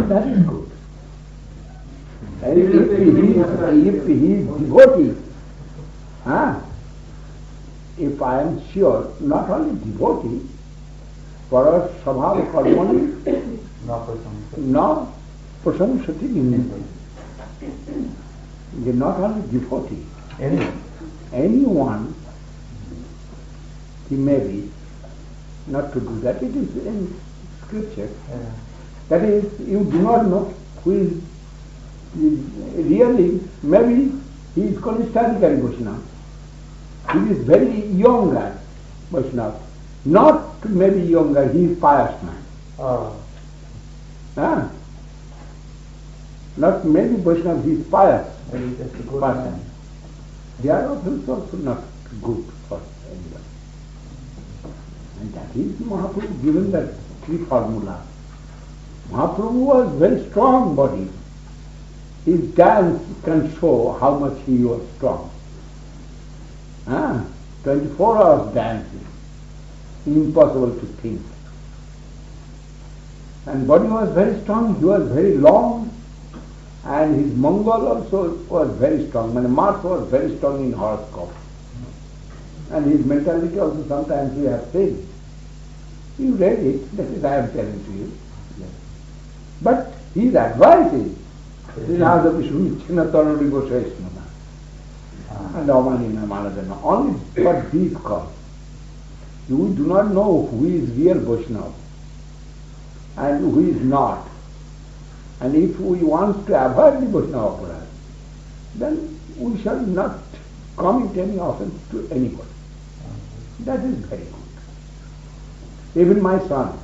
that is good. And if he is devotee, if I am sure, not only devotee, para svabhava karmani na prasamsati nindati. Not only devotee, anyone, he may be, not to do that. It is in scripture. That is, you do not know who is really, maybe he is Kanishthadikari Vaishnava. He is very younger Vaishnava. Not maybe younger, he is pious man. Not maybe Vaishnava, he is pious person. They are also not good for anybody. And that is Mahaprabhu given that three formula. Mahaprabhu was very strong body. His dance can show how much he was strong. 24 hours dancing. Impossible to think. And body was very strong, he was very long, and his Mongol also was very strong. And Mars was very strong in horoscope. And his mentality also sometimes we have said. You read it, that is I am telling to you. Yes. But his advice is, and only for these cause. You do not know who is real Vaishnava and who is not. And if we want to avoid the Vaishnava Purana, then we shall not commit any offense to anybody. That is very good. Even my son.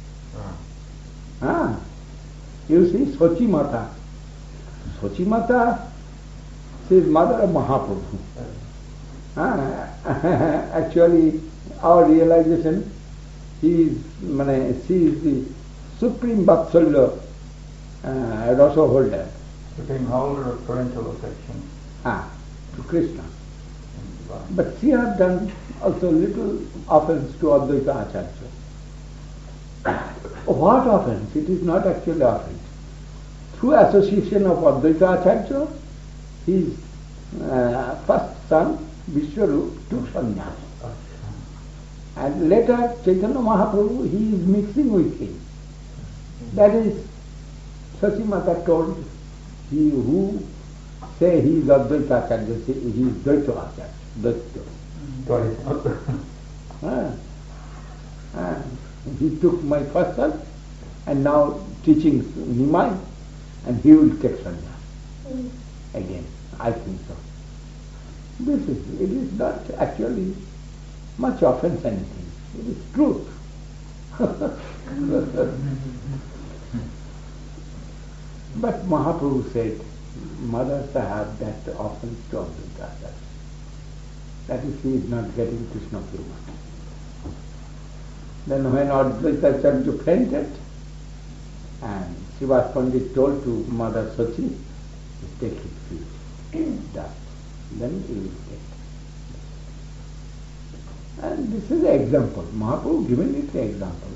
You see, Sochi Mata. Sochi Mata, she is mother of Mahaprabhu. Actually, our realization, she is the supreme Vatsalya rasa holder. Supreme holder of parental affection. To Krishna. But she has done also little offense to Advaita Acharya. What offense? It is not actually offense. Through association of Advaita Acharya, his first son, Vishwarup, took sannyas. And later, Chaitanya Mahaprabhu, he is mixing with him. That is, Sachi Mata told, he who say he is Advaita Acharya, say he is Dvaita Acharya. He took my first son and now teaching Nimai, and he will take sannyas again. I think so. It is not actually much offense anything. It is truth. But Mahaprabhu said, mothers have that offense to Advaita Acharya. That is, he is not getting Krishna Prema. Then when Advaita Acharya fainted, and Srivas Pandit told to Mother Sachi, take his feet, dust. Then he will get. And this is an example. Mahaprabhu given it an example.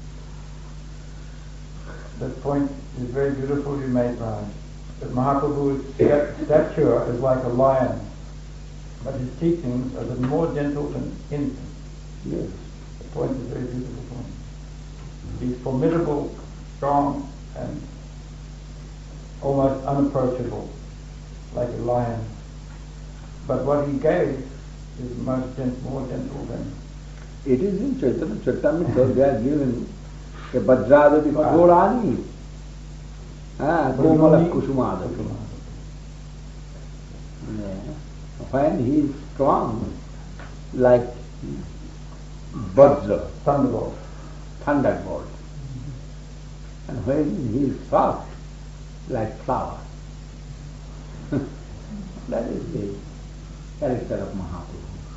That point is very beautiful you made, Raj. That Mahaprabhu's stature is like a lion, but his teachings are the more gentle than infants. Yes. The point is a very beautiful point. He's formidable, strong, and almost unapproachable, like a lion. But what he gave is more gentle than. It is in Chaitanya Charitamrita they are given a Vajradati Kodani, Komala Kusumadati. When he is strong, like Vajra, thunderbolt. And when he is soft, like flower. That is the character of Mahaprabhu.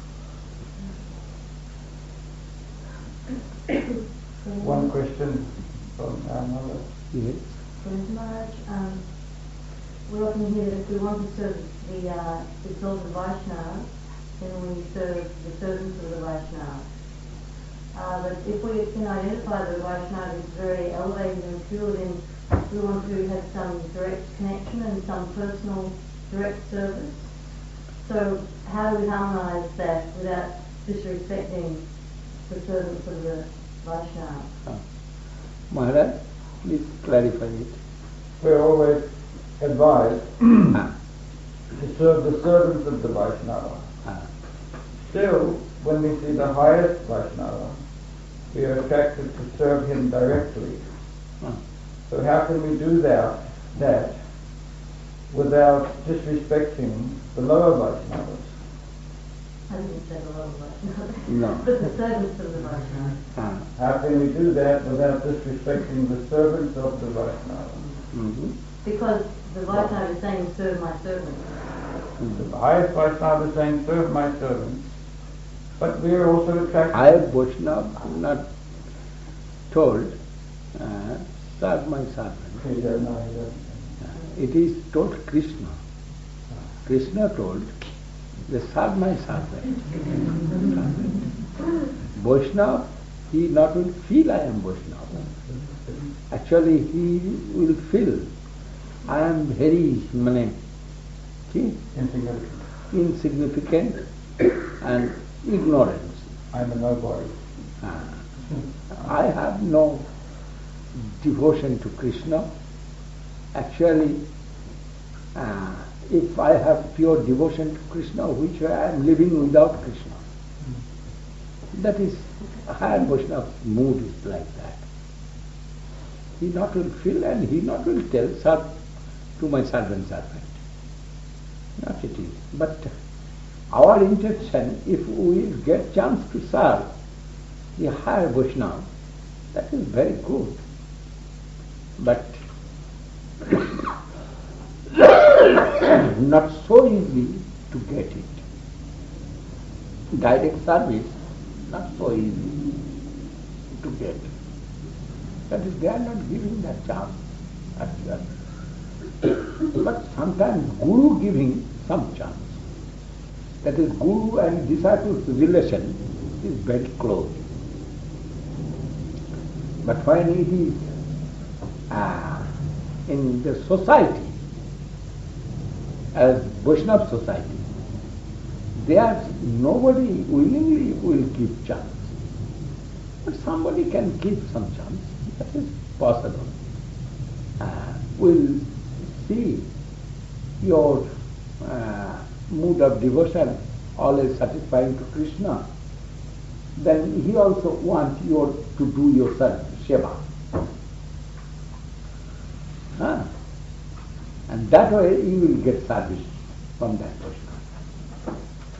One question from our mother. Yes. Maharaj, we often hear that if we want to serve the exalted Vaishnava, then we serve the servants of the Vaishnava. But if we can identify that the Vaishnava is very elevated and pure, then we want to have some direct connection and some personal direct service. So how do we harmonise that without disrespecting the servants of the Vaishnava? Maharaj, please clarify it. We're always advised to serve the servants of the Vaishnava. Still, when we see the highest Vaishnava, we are attracted to serve him directly. So how can we do that without disrespecting the lower Vaishnavas? I didn't say the lower Vaishnava. No. But the servants of the Vaishnava. How can we do that without disrespecting the servants of the Vaishnava? Because the Vaishnava is saying, serve my servants. The highest Vaishnava is saying, serve my servants. But we are also attracted... Higher Vaishnava not told, serve my servant. It is told Krishna. Krishna told, serve my servant. Vaishnava, he not will feel I am Vaishnava. Actually, he will feel I am very insignificant and ignorance. I am a nobody. I have no devotion to Krishna. Actually, if I have pure devotion to Krishna, which I am living without Krishna, that is, higher Vaishnava's mood is like that. He not will feel and he not will tell, serve to my servant. Not it is. But our intention, if we will get chance to serve the higher Vaishnava, that is very good. But not so easy to get it. Direct service, not so easy to get. That is, they are not giving that chance. But sometimes Guru giving some chance. That is, Guru and disciples' relation is very close. But when it is in the society, as Vaishnava society, there nobody willingly will give chance. But somebody can give some chance. That is possible. We'll see your mood of devotion always satisfying to Krishna. Then he also wants you to do your service, seva. And that way you will get service from that person.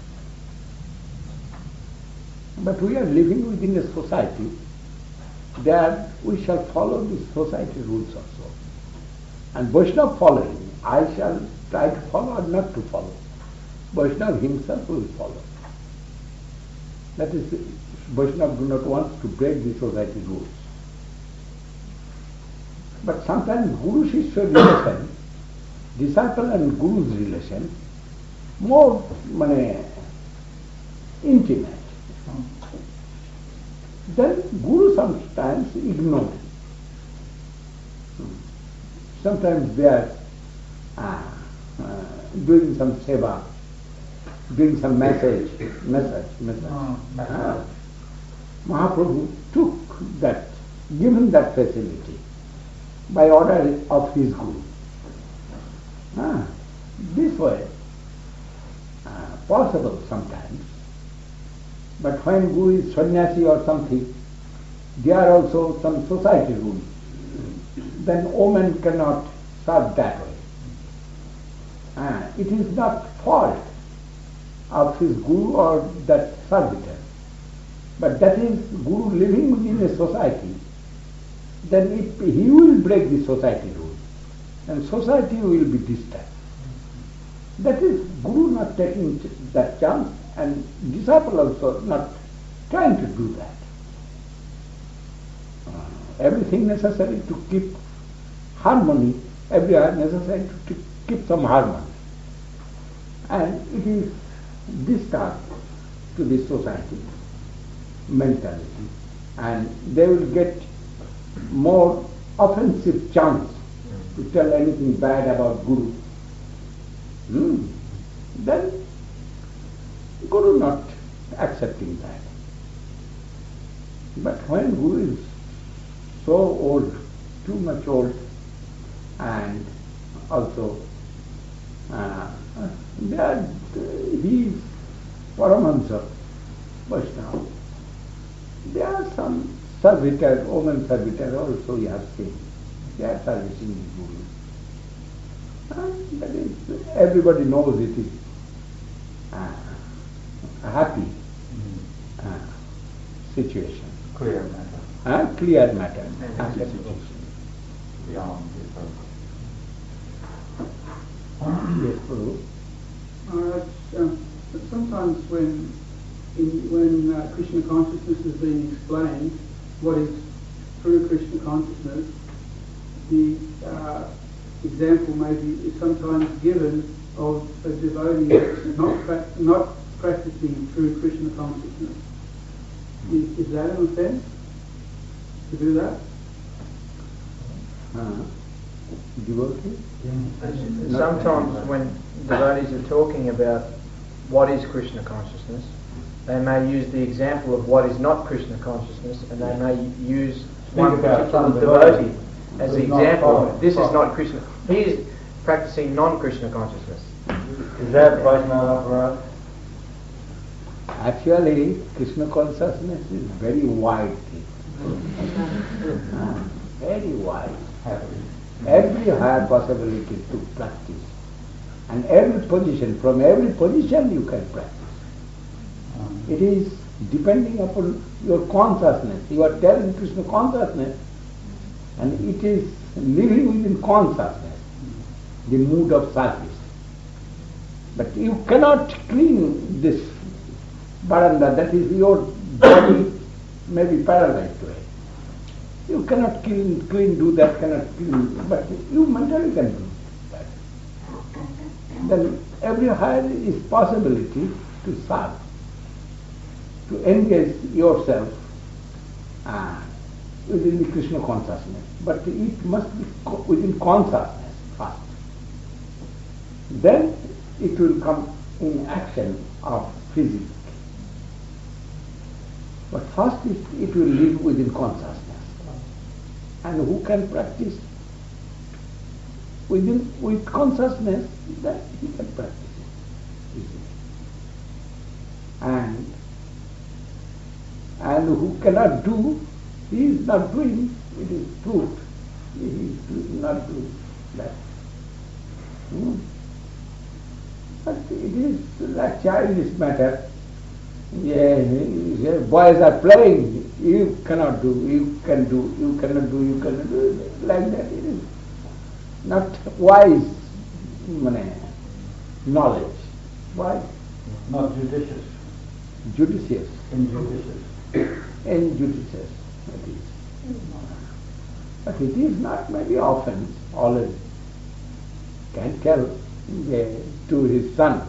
But we are living within a society that we shall follow the society rules also. And Vaishnava following, I shall try to follow or not to follow. Vaishnava himself will follow. That is, Vaishnava do not want to break the society rules. But sometimes Guru-Shishya relation, disciple and Guru's relation, more intimate. Then Guru sometimes ignores. Sometimes they are doing some seva, doing some message. Mahaprabhu took that, given that facility by order of his Guru. This way, possible sometimes. But when Guru is sannyasi or something, there are also some society rules. Then woman cannot serve that way. It is not fault of his Guru or that servitor. But that is Guru living within a society. Then if he will break the society rules, and society will be disturbed. That is Guru not taking that chance, and disciple also not trying to do that. Everything necessary to keep harmony, everywhere necessary to keep some harmony. And it is disturbed to the society mentality, and they will get more offensive chance to tell anything bad about Guru, then Guru not accepting that. But when Guru is so old, too much old, and also he is Paramahansa Vaishnava. There are some servitors, women servitors also you have seen. They are servicing the Guru. And that is, everybody knows it is a happy situation. Clear matter. Clear matter. Happy Acceptable. situation. Beyond the Yes, Prabhu. But sometimes when Krishna consciousness is being explained, what is true Krishna consciousness, the example is sometimes given of a devotee that's not practicing true Krishna consciousness. Is that an offense to do that? Devotee? Sometimes when devotees are talking about what is Krishna consciousness, they may use the example of what is not Krishna consciousness, and they may use one about particular some devotee as the who's not example. following. This is not Krishna. He is practicing non-Krishna consciousness. Is that Vaishnava Aparad? Actually, Krishna consciousness is very wide thing. Very wide. Every higher possibility to practice. And every position, from every position you can practice. It is depending upon your consciousness. You are telling Krishna consciousness, and it is living within consciousness, the mood of service. But you cannot clean this baranda, that is your body may be paralyzed to it. You cannot do that, cannot clean, but you mentally can do that. Then every higher is possibility to serve, to engage yourself within the Krishna consciousness. But it must be within consciousness first. Then it will come in action of physics. But first it will live within consciousness. And who can practice with consciousness, that he can practice it easily. And who cannot do, he is not doing, it is proved. He is not doing that. But it is like childish matter. Boys are playing, you cannot do, you can do, you cannot do, you cannot do, like that. It is not wise knowledge. Why? Not judicious. Judicious. Injudicious. Injudicious, it is. But it is not maybe offense, always. Can tell to his son,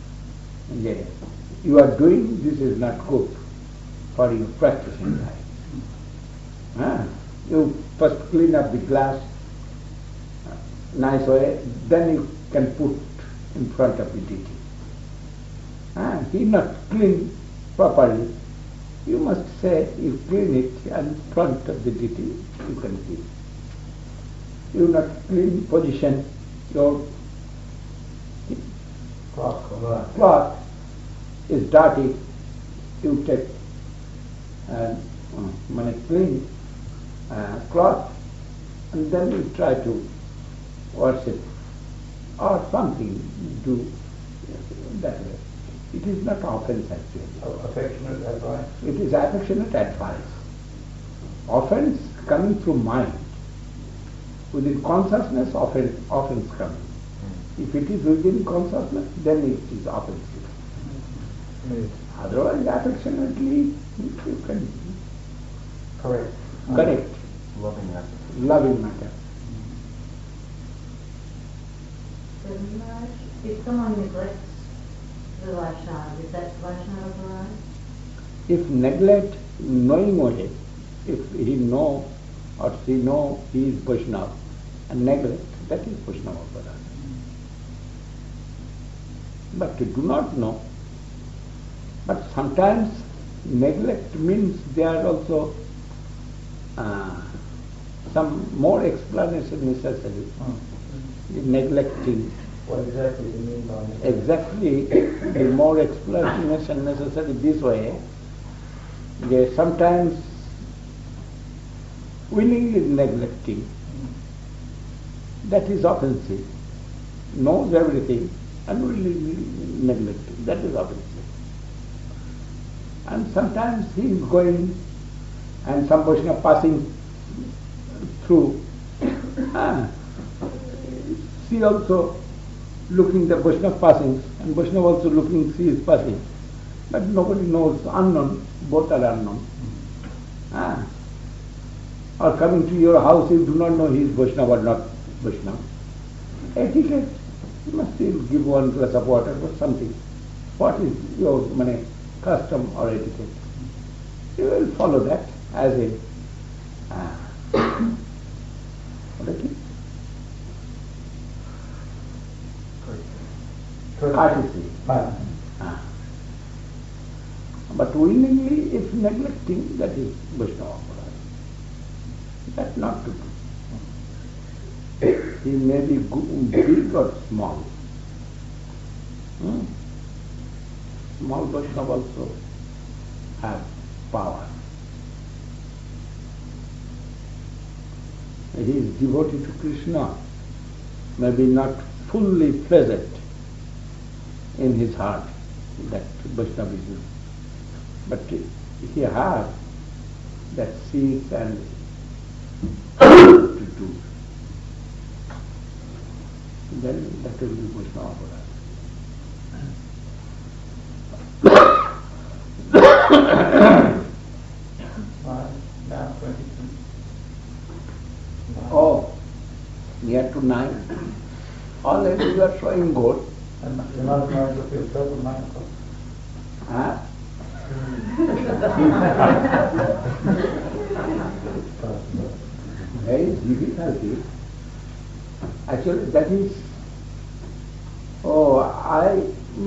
you are doing, this is not good for your practicing life. You first clean up the glass, nice way, then you can put in front of the deity. He not clean properly. You must say, you clean it in front of the deity, you can clean. You not clean position, your cloth is dirty, you take clean cloth and then you try to wash it or something, do that way. It is not offense actually. Affectionate advice. It is affectionate advice. Offense coming through mind. Within consciousness, offense coming. If it is within consciousness, then it is offensive. Otherwise, affectionately, you can Correct. correct. Loving matter. Loving matter. If someone neglects the Vaishnava, is that Vaishnava Aparad? If neglect knowing way, if he know or she know he is Vaishnava, and neglect, that is Vaishnava Aparad. But to do not know. But sometimes neglect means there are also some more explanation necessary. Neglecting. What exactly do you mean by neglect? Exactly, the more explanation necessary this way. Yes, sometimes willingly neglecting, that is offensive. Knows everything and willingly neglecting, that is offensive. And sometimes he is going and some Vaishnava passing through. She also looking the Vaishnava passing, and Vaishnava also looking, she is passing. But nobody knows, unknown, both are unknown. Or coming to your house, you do not know he is Vaishnava or not Vaishnava. Etiquette, you must still give one glass of water or something. What is your custom or etiquette? You will follow that as a courtesy. But willingly, if neglecting, that is Vaishnava Aparad. That not to do. He may be big or small. Small Vaishnava also have power. He is devotee to Krishna, maybe not fully present in his heart, that Vaishnavism. But he has that seeds and to do. Then that will be Vaishnava Aparad. Now 22. Oh, near to 9. Already you are showing good. And you're not married to feel 12 or 9 o'clock. There is difficulty. Actually, that is, I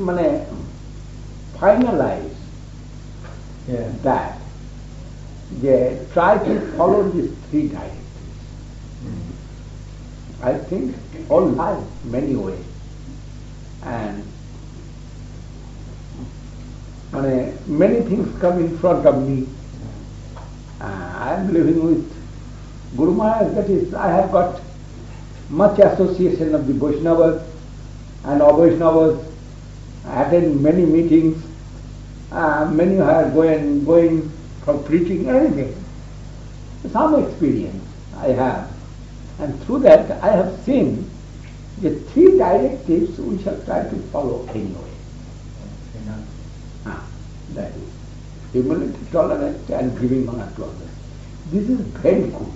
finalize that. They try to follow these 3 directives. I think all life, many ways. And many things come in front of me. I am living with Guru Maharaj, that is, I have got much association of the Vaishnavas and Avaishnavas. I attend many meetings. Many are going for preaching, anything. Some experience I have. And through that I have seen the 3 directives we shall try to follow anyway. That is humility, tolerance and giving honor to others. This is very good.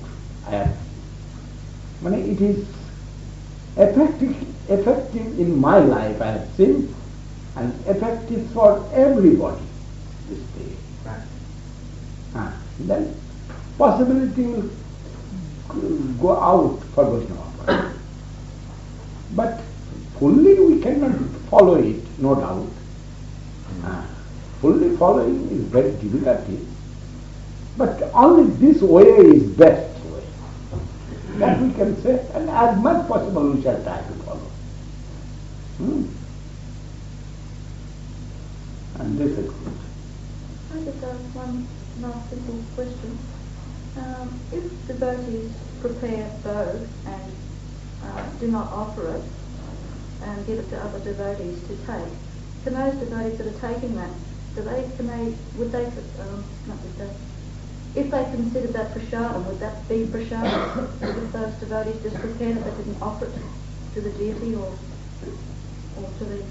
It is effective in my life, I have seen, and effective for everybody this day. Then possibility will go out for Vaishnava. But fully we cannot follow it, no doubt. Fully following is very difficult. But only this way is best way. That we can say, and as much possible we shall try to follow. And this is good. I just ask one last simple question. If devotees prepare bow and do not offer it and give it to other devotees to take, can those devotees that are taking that, if they considered that prasadam, would that be prasadam? If those devotees just prepared it but didn't offer it to the deity or to the...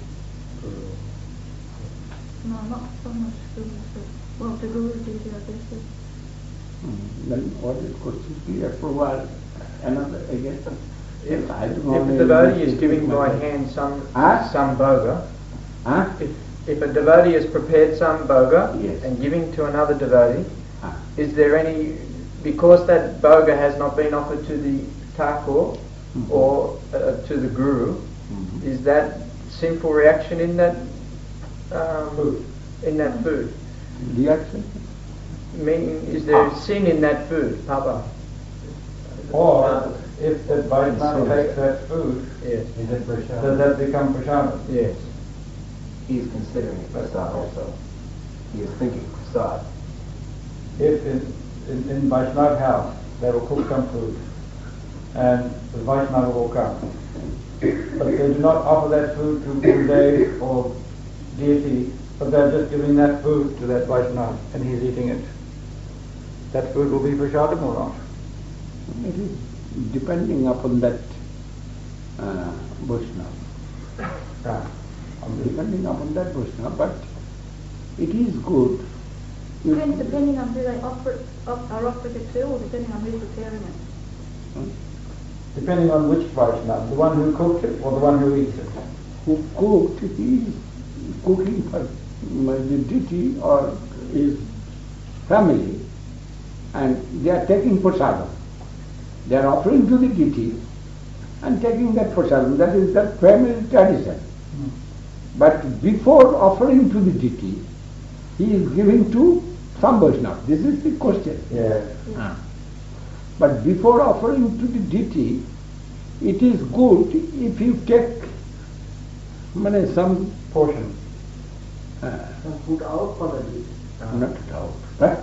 No, not so much Guru, well, to Guru deity, I guess. Then what is Kursiki approval? Another again? If the devotee is giving by hand some bhoga, if a devotee has prepared some bhoga and giving to another devotee, is there any, because that bhoga has not been offered to the Thakur or to the Guru, is that sinful reaction in that Food. in that food? Reaction? Meaning, is there sin in that food, Papa? Or if the Vaishnava takes that food, Yes. Is it prashad? does that become prashad? Yes. He is considering it prasad also. He is thinking prasad. If in Vaishnava house they will cook some food and the Vaishnava will come, but they do not offer that food to Gurudev or deity, but they're just giving that food to that Vaishnava and he's eating it. That food will be prasadam or not? It is depending upon that Vaishnava. Yeah. Depending upon that Vaishnava, but it is good. Depending on who they are offering it to, or depending on who's preparing it. Depending on which Vaishnava, the one who cooked it or the one who eats it. Who cooked, he is cooking for the deity or his family, and they are taking prasadam. They are offering to the deity and taking that prasadam. That is the family tradition. But before offering to the deity, he is giving to some Vaishnava. This is the question. Yes. But before offering to the deity, it is good if you take some Portion. Some food out for the deity. not at all. But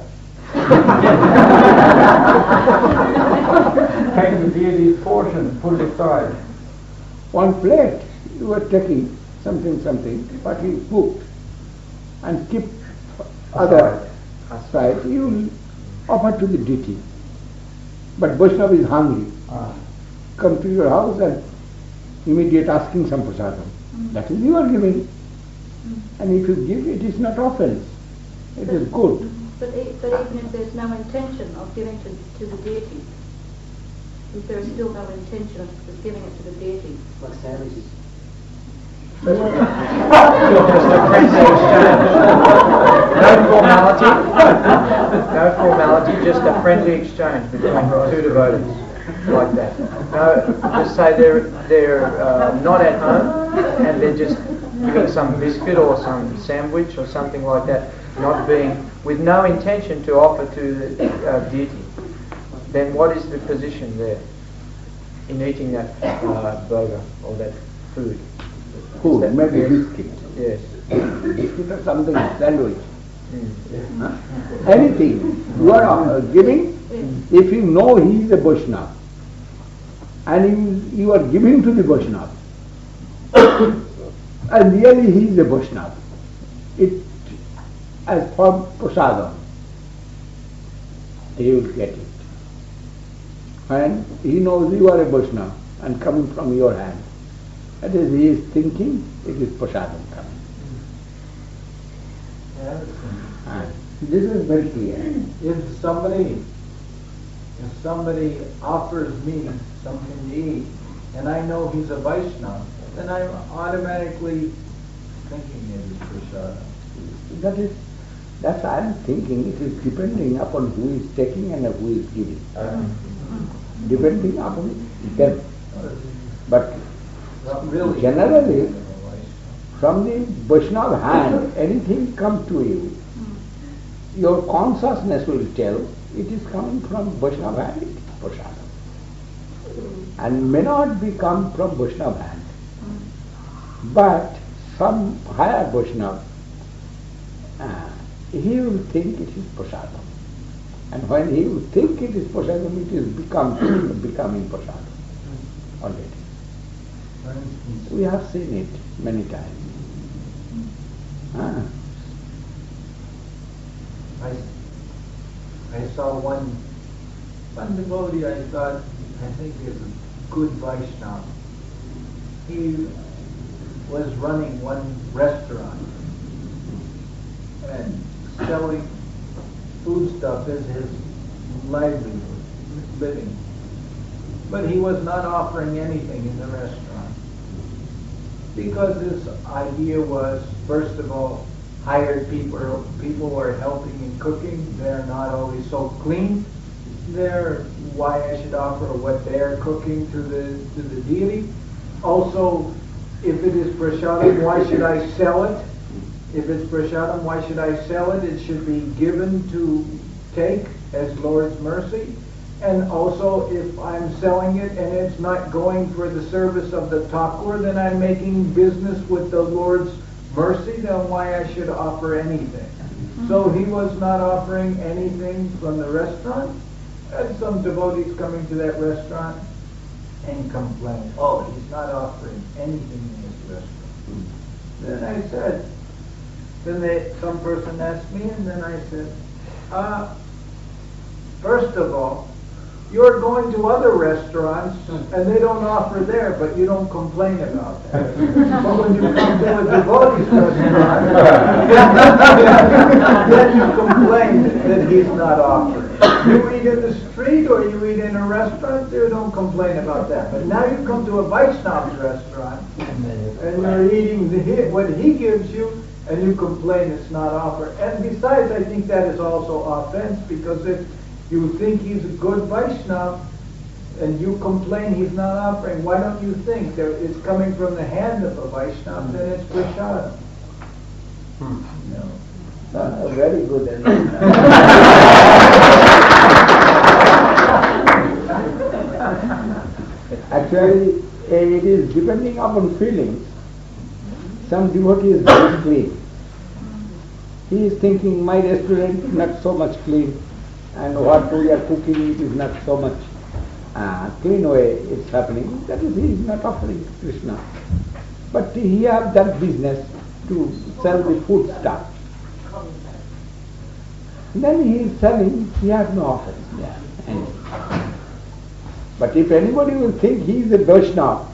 Take the deity's portion, put it aside. one plate you are taking something, but you cooked and keep other side, you will offer to the deity. But Vaishnava is hungry. Come to your house and immediate asking some prasadam. That is you are giving. And if you give, it is not offense. It is good. But even if there's no intention of giving to the deity, if there is still no intention of giving it to the deity. Like sandwiches. Just a friendly exchange. No formality, just a friendly exchange between two devotees, like that. No, just say they're not at home and they're just giving some biscuit or some sandwich or something like that, not being, with no intention to offer to the deity. Then what is the position there in eating that burger or that food? Food, maybe biscuit. Yes. Biscuit or something, sandwich. Huh? Anything you are giving, if you know he is a Vaishnava and you are giving to the Vaishnava and really he is a Vaishnava, it as for prasadam, he will get it. And he knows you are a Vaishnava and coming from your hand. That is, he is thinking it is prasadam coming. And this is very clear. If somebody offers me something to eat, and I know he's a Vaishnava, then I'm automatically thinking it is prasadam. That's I am thinking. It is depending upon who is taking and who is giving. Depending upon them. But Really, generally, from the Vaishnava hand, anything come to you, your consciousness will tell it is coming from Vaishnava hand, it is prasadam. And may not be come from Vaishnava hand. But some higher Vaishnava, he will think it is prasadam. And when he will think it is prasadam, it is becoming prasadam already. for instance, We have seen it many times. I saw one devotee I think is a good Vaishnava. He was running one restaurant and selling foodstuff as his livelihood, living. But he was not offering anything in the restaurant. Because his idea was, first of all, hired people who are helping in cooking, they're not always so clean. They're why I should offer what they are cooking to the deity. Also, if it is prasadam, why should I sell it? If it's prasadam, why should I sell it? It should be given to take as Lord's mercy. And also, if I'm selling it and it's not going for the service of the Thakur, then I'm making business with the Lord's mercy, then why I should offer anything. So he was not offering anything from the restaurant. And some devotees coming to that restaurant and complain, oh, he's not offering anything in this restaurant. Then I said, some person asked me, and then I said, first of all, you're going to other restaurants and they don't offer there, but you don't complain about that. But when you come to a devotee's restaurant, then you complain that he's not offering. You eat in the street or you eat in a restaurant, they don't complain about that. But now you come to a Vaishnav's restaurant and you're eating what he gives you, and you complain it's not offered. And besides, I think that is also offense, because if you think he's a good Vaishnava and you complain he's not offering, why don't you think that it's coming from the hand of a Vaishnava, then it's prasadam? No. Very good. Actually, it is depending upon feelings. Some devotee is very clean. He is thinking, my restaurant is not so much clean, and what we are cooking, it is not so much clean way it's happening. That is, he is not offering Krishna. But he have that business to sell the food stuff. Then he is selling, he has no offering. Yeah. But if anybody will think he is a Vaishnava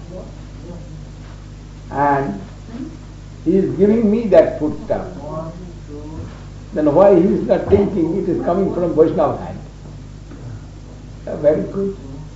and he is giving me that food stuff, then why he is not thinking it is coming from Vaishnava hand? Very good.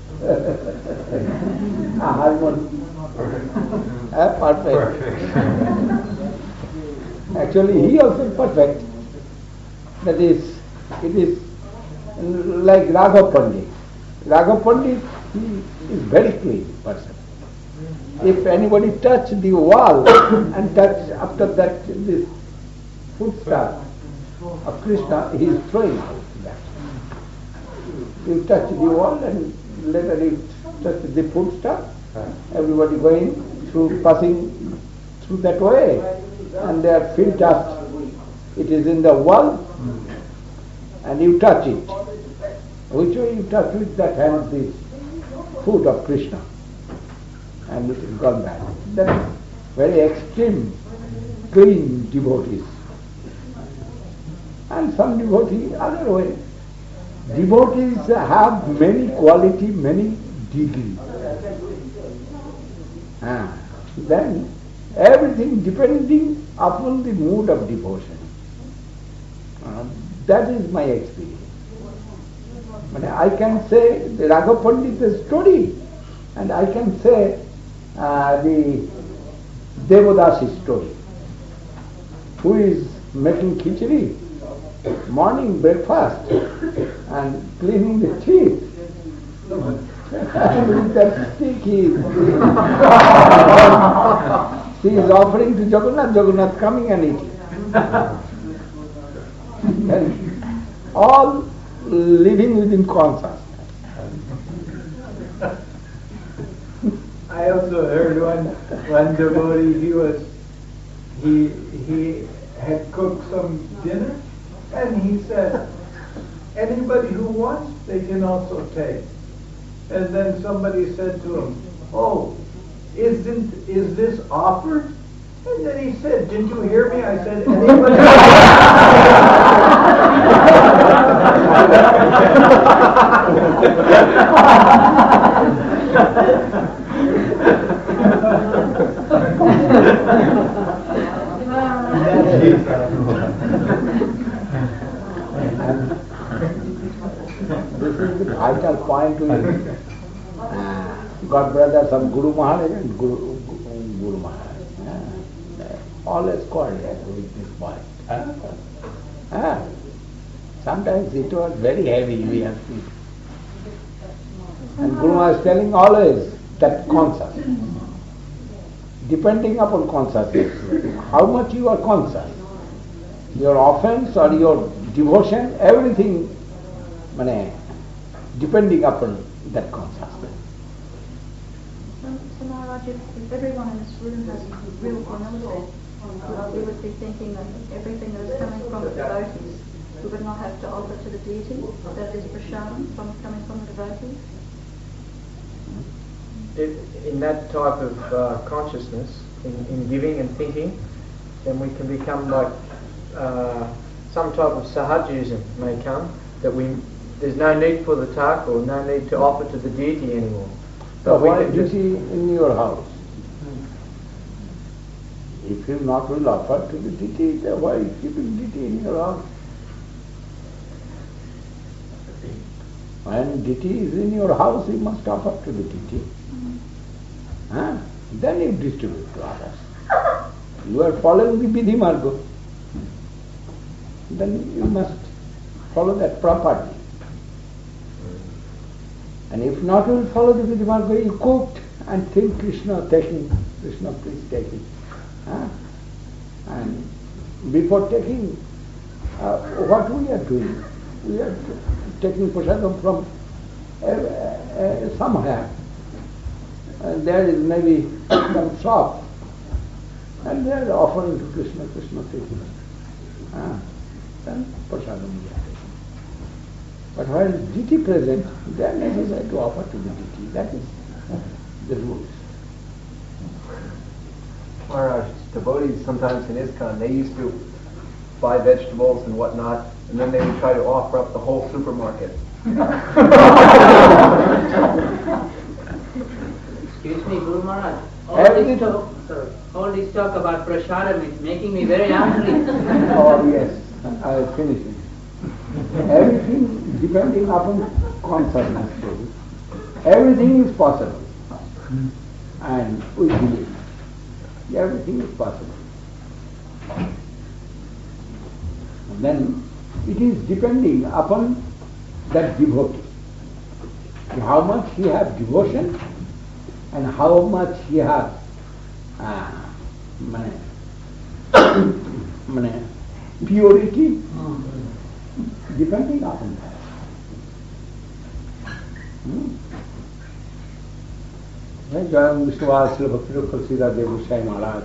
Perfect. Actually, he also perfect. That is, it is like Raghav Pandit. Raghav Pandit, he is very clean person. If anybody touch the wall and touch after that this food stuff of Krishna, he is throwing out that. You touch the wall and later you touch the food stuff, everybody going through, passing through that way, and their feet touch. It is in the wall and you touch it. Which way you touch with that hand the food of Krishna, and it is gone back. That is very extreme, clean devotees. And some devotees other way. Devotees have many quality, many degrees. Then everything depending upon the mood of devotion. That is my experience. But I can say the Raghav Pandit's story, and I can say the Devodasi story. Who is making khichdi, morning breakfast, and cleaning the teeth. And with that stick she is offering to Jagannath, Jagannath coming and eating. And all living within consciousness. I also heard one devotee, he had cooked some dinner, and he said, anybody who wants, they can also take. And then somebody said to him, oh, is this offered? And then he said, didn't you hear me? I said, anybody This is the vital point to it. God brothers of Guru Maharaj and Guru Maharaj. Always coordinated with this point. Sometimes it was very heavy, we have to And Guru Maharaj is telling always that consciousness. Depending upon consciousness, how much you are conscious, your offense or your devotion, everything depending upon that consciousness. So Maharaj, if everyone in this room has real humility, we would be thinking that everything that is coming from the devotees, we would not have to offer to the deity, that is prasadam coming from the devotees. In that type of consciousness, in giving and thinking, then we can become like some type of sahajism may come, that there's no need for the tak or no need to offer to the deity anymore. So why deity in your house? If you not will offer to the deity, then why keeping deity in your house? When deity is in your house, you must offer to the deity. Then you distribute to others. You are following the Vidhi Marga. Then you must follow that properly. And if not, you will follow the Vidhi Marga. You cooked and think Krishna taking, Krishna please take it. And before taking, what we are doing? We are taking prasadam from somewhere. There is maybe some shop, and they are offering to Krishna, Krishna taking it. Then prasadam we are taking. But while deity present, they are necessary to offer to the deity. That is the rules. Maharaj, devotees sometimes in ISKCON, they used to buy vegetables and whatnot, and then they would try to offer up the whole supermarket. Excuse me, Guru Maharaj. All this talk about prasadam is making me very angry. Oh yes, I will finish it. Everything depending upon consciousness. Everything is possible. And we believe. Everything is possible. And then it is depending upon that devotee. How much he has devotion and how much he has purity, depending upon that. जय विश्वास भक्ति तुलसीदास देव गोसाई महाराज।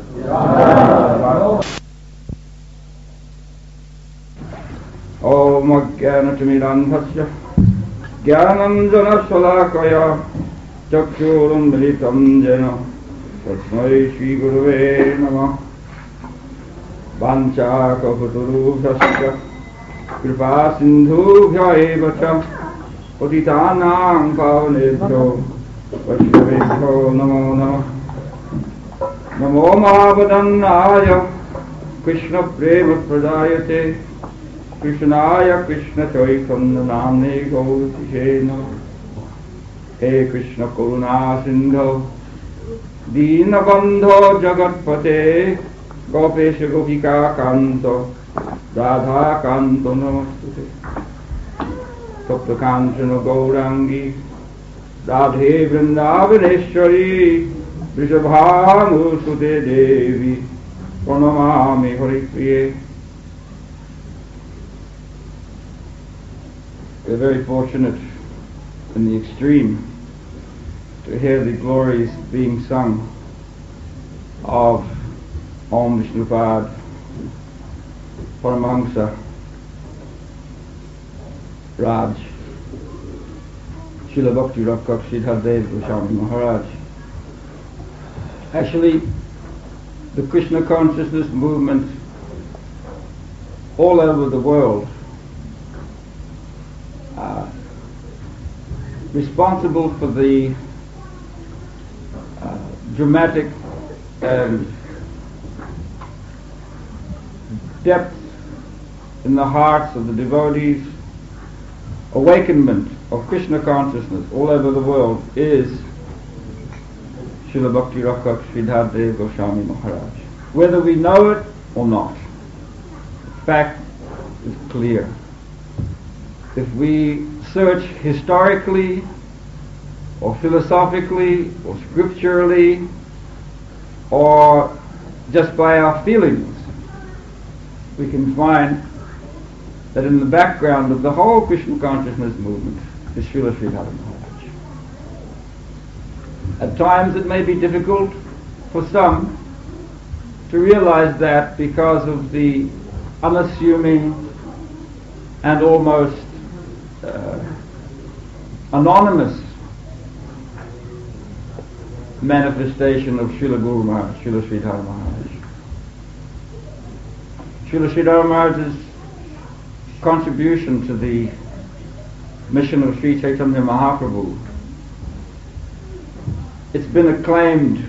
ओम अज्ञानतिमिरान्धस्य ज्ञानाञ्जनशलाकया चक्षुरुन्मिलितं येन तस्मै श्रीगुरवे नमः। वाञ्छाकल्पतरुभ्यश्च कृपासिन्धुभ्य एव च पतितानां पावनेभ्यो वैष्णवेभ्यो नमो नमः। नमो महावदन्नाय कृष्णप्रेमप्रदायते कृष्णाय कृष्णचैतन्यनाम्ने गौरतिषे नमः। हे कृष्ण करुणा सिन्धो दीनबन्धो जगत्पते गोपेश गोपिका कान्त राधा कान्त नमस्तुते। सप्तकाञ्चन गौराङ्गी राधे वृन्दावनेश्वरी वृषभानुसुते देवी प्रणमामि हरिप्रिये। We are very fortunate in the extreme to hear the glories being sung of Om Vishnupad Paramahamsa Raj Srila Bhakti Rakshak Siddhadev Goswami Maharaj. Actually, the Krishna consciousness movement all over the world responsible for the dramatic and depth in the hearts of the devotees, awakenment of Krishna consciousness all over the world is Srila Bhakti Rakshak Siddhadev Goswami Maharaj. Whether we know it or not, the fact is clear. If we search historically or philosophically, or scripturally, or just by our feelings, we can find that in the background of the whole Krishna consciousness movement is Srila Sridhar Maharaj. At times it may be difficult for some to realize that because of the unassuming and almost anonymous manifestation of Srila Guru Maharaj, Srila Sridhar Maharaj. Srila Sridhar Maharaj's contribution to the mission of Sri Chaitanya Mahaprabhu, it's been acclaimed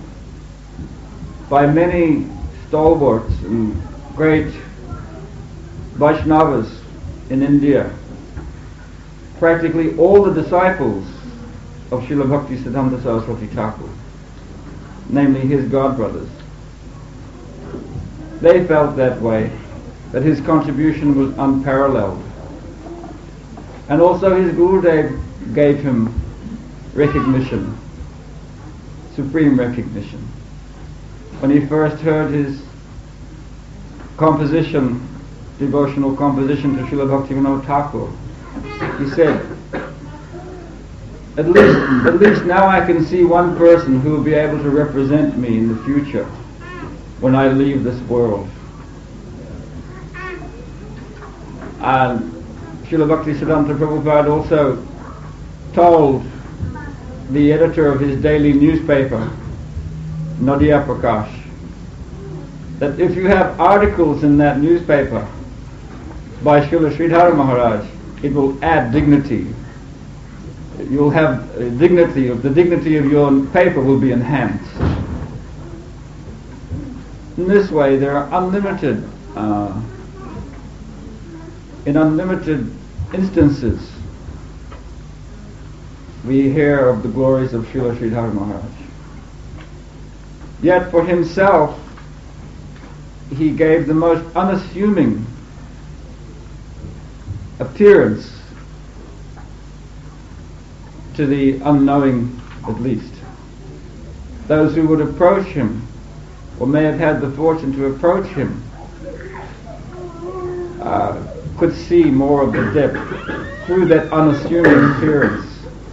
by many stalwarts and great Vaishnavas in India. Practically all the disciples of Srila Bhakti Siddhanta Saraswati Thakur, namely his godbrothers, they felt that way, that his contribution was unparalleled. And also his Gurudev gave him recognition, supreme recognition. When he first heard his composition, devotional composition to Srila Bhaktivinoda Thakur, he said, at least now I can see one person who will be able to represent me in the future when I leave this world. And Srila Bhaktisiddhanta Prabhupada also told the editor of his daily newspaper, Nadia Prakash, that if you have articles in that newspaper by Srila Sridhar Maharaj, it will add dignity. You'll have dignity, the dignity of your paper will be enhanced. In this way, there are in unlimited instances, we hear of the glories of Srila Sridhar Maharaj. Yet for himself, he gave the most unassuming appearance to the unknowing, at least. Those who would approach him, or may have had the fortune to approach him, could see more of the depth through that unassuming appearance.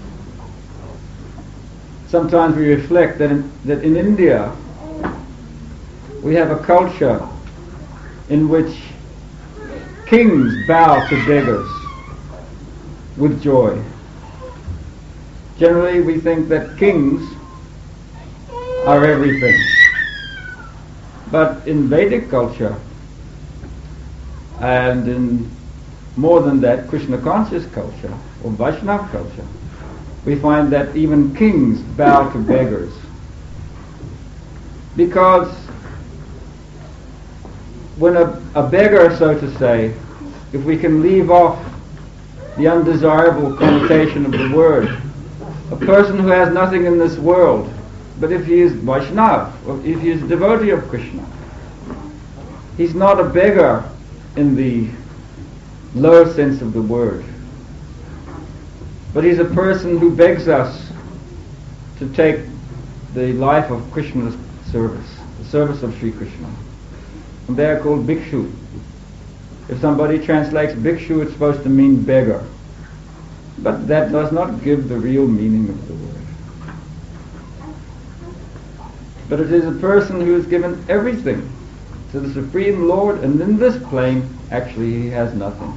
Sometimes we reflect that in India we have a culture in which kings bow to beggars with joy. Generally we think that kings are everything. But in Vedic culture, and in more than that, Krishna conscious culture, or Vaishnava culture, we find that even kings bow to beggars. Because when a beggar, so to say, if we can leave off the undesirable connotation of the word, a person who has nothing in this world, but if he is Vaishnava, or if he is a devotee of Krishna, he's not a beggar in the low sense of the word, but he's a person who begs us to take the life of Krishna's service, the service of Sri Krishna. And they are called bhikshu. If somebody translates bhikshu, it's supposed to mean beggar, but that does not give the real meaning of the word. But it is a person who is given everything to the Supreme Lord, and in this plane, actually, he has nothing.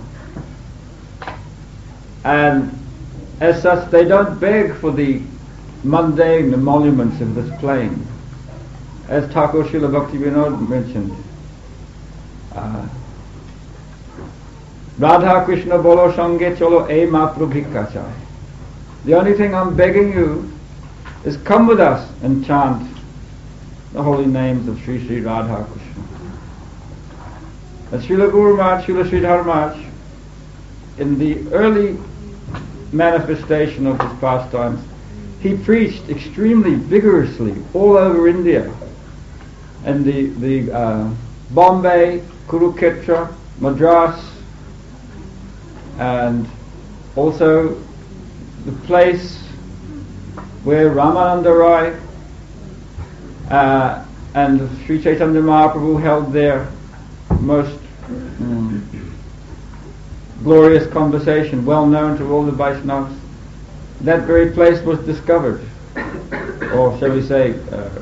And as such, they don't beg for the mundane emoluments of this plane. As Thakur Srila Bhaktivinoda mentioned, Radha Krishna bolo sange cholo e matru bhikka chai. The only thing I'm begging you is come with us and chant the holy names of Sri Sri Radha Krishna. And Srila Guru Maharaj, Srila Sridhar Maharaj, in the early manifestation of his pastimes, he preached extremely vigorously all over India. And the Bombay, Kurukshetra, Madras, and also the place where Ramananda Rai and Sri Chaitanya Mahaprabhu held their most glorious conversation, well known to all the Vaishnavas. That very place was discovered, or shall we say,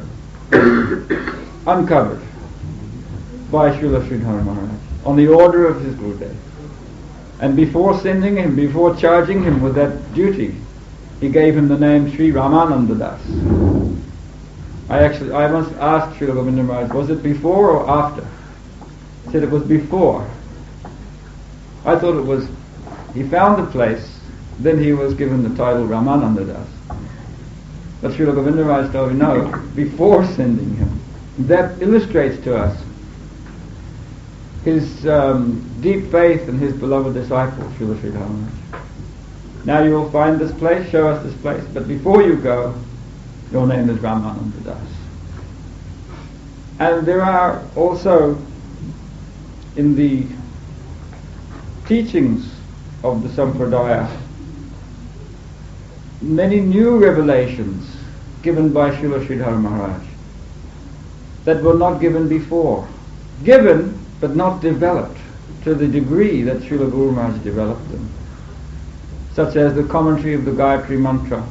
uncovered by Srila Sridhar Maharaj on the order of his Gurudev. And before sending him, before charging him with that duty, he gave him the name Sri Ramananda Das. I once asked Srila Govinda Maharaj, was it before or after? He said it was before. I thought it was, he found the place, then he was given the title Ramananda Das. But Srila Govinda Maharaj told me, no, before sending him. That illustrates to us his deep faith in his beloved disciple, Srila Sridhar Maharaj. Now you will find this place, show us this place, but before you go, your name is Ramananda Das. And there are also, in the teachings of the Sampradaya, many new revelations given by Srila Sridhar Maharaj that were not given before. Given, but not developed to the degree that Srila Guru Maharaj developed them. Such as the commentary of the Gayatri Mantra,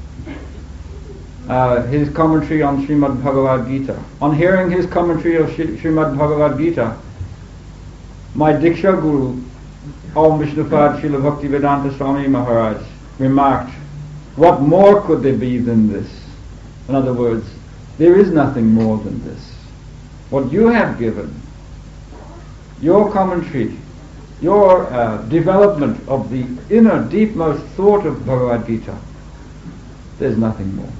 his commentary on Srimad Bhagavad Gita. On hearing his commentary of Srimad Bhagavad Gita, my Diksha Guru, Om Vishnupad Srila Bhaktivedanta Swami Maharaj, remarked, what more could there be than this? In other words, there is nothing more than this. What you have given, your commentary, your development of the inner, deepmost thought of Bhagavad Gita, there's nothing more.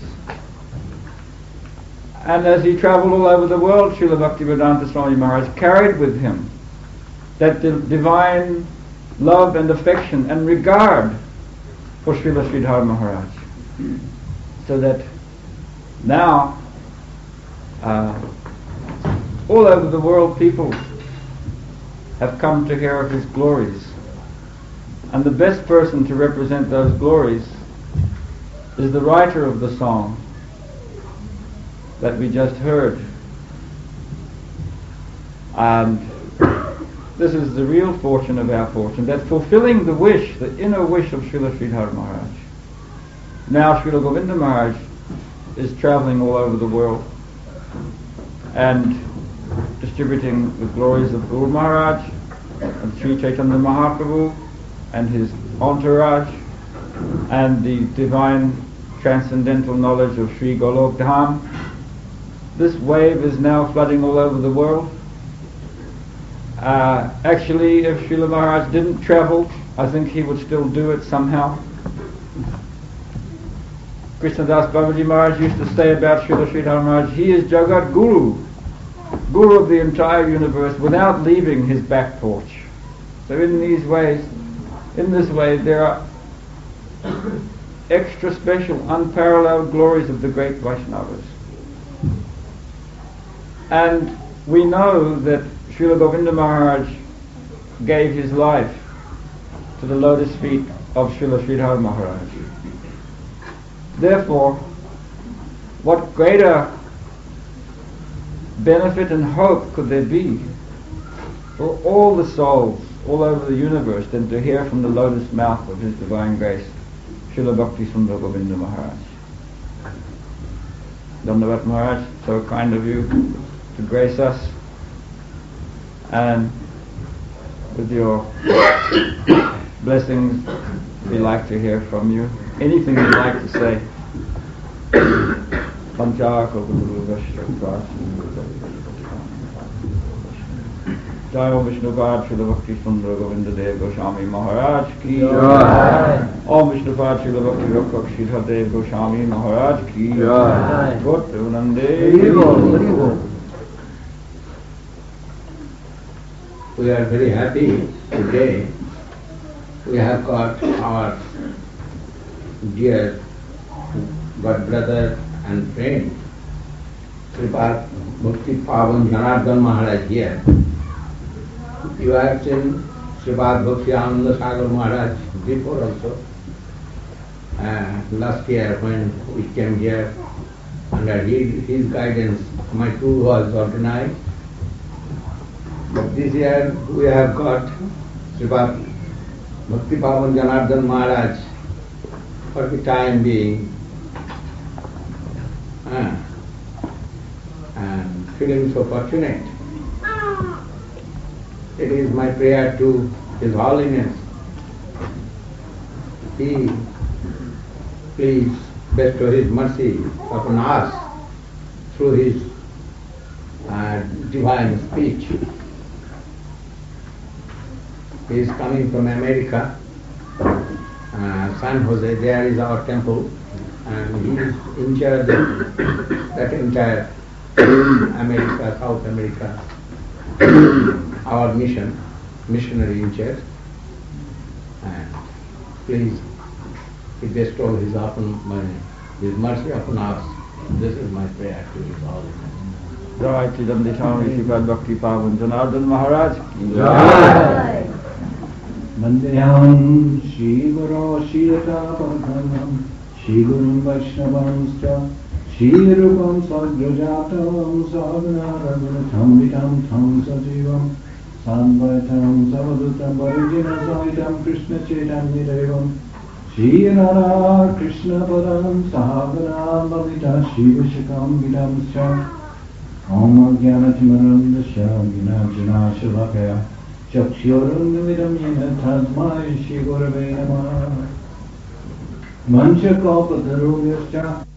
And as he travelled all over the world, Srila Bhaktivedanta Swami Maharaj carried with him that divine love and affection and regard for Srila Sridhar Maharaj. So that now, all over the world, people have come to hear of his glories. And the best person to represent those glories is the writer of the song that we just heard. And this is the real fortune of our fortune, that fulfilling the wish, the inner wish of Srila Sridhar Maharaj. Now Srila Govinda Maharaj is travelling all over the world and distributing the glories of Guru Maharaj and Sri Chaitanya Mahaprabhu and his entourage and the divine transcendental knowledge of Sri Golok Dham. This wave is now flooding all over the world. Actually, if Srila Maharaj didn't travel, I think he would still do it somehow. Krishnadas Babaji Maharaj used to say about Srila Sridhar Maharaj, he is Jagat Guru, Guru of the entire universe, without leaving his back porch. So in this way, there are extra special, unparalleled glories of the great Vaishnavas. And we know that Srila Govinda Maharaj gave his life to the lotus feet of Srila Sridhar Maharaj. Therefore, what greater benefit and hope could there be for all the souls all over the universe than to hear from the lotus mouth of His Divine Grace, Srila Bhakti Sundar Govinda Maharaj. Dandavat Maharaj, so kind of you to grace us, and with your blessings we like to hear from you. Anything you'd like to say. Jai Vishnupad Srila Bhakti Sundar Govinda Dev Goswami Maharaj ki Jai. Om Vishnupad Srila Bhakti Rakshak Sridhar Dev Goswami Maharaj ki Jai. We are very happy today. We have got our dear God brother and friend, Sripad Bhakti Pavan Janardhan Maharaj here. You have seen Sripad Bhakti Ananda Sagar Maharaj before also. last year when we came here, under his guidance, my tour was organized. But this year we have got Sripad Bhakti Pavan Janardhan Maharaj for the time being. And feeling so fortunate. It is my prayer to His Holiness. He please bestow His mercy upon us through His divine speech. He is coming from America, San Jose. There is our temple, and he is in charge of that entire America, South America, our missionary in charge. And please, He bestow His mercy upon us. This is my prayer to His Holiness. Jai Chidamdi Swami Sripad Bhakti Pavan Janardhan Maharaj ki Jai. Vandeyam Shri Guru Shiyata Padhanam Shri Gurum Vaishnavanscha Shri Rupam Sagrajatam Sadhana Raghunatham Vitam Tham Sajivam Sadvaitam Savadutam Varijina Saitam Krishna Chaitanya Devam Shri Radha Krishna Padam Sahagana Lalita Shri Vishakam Vidamscha Om Jnanatimarandasya Ginajana Shalakaya Chakshurunvidam Yena Tasmai Shri Gurave Namah Mancha Kalpatarubhyascha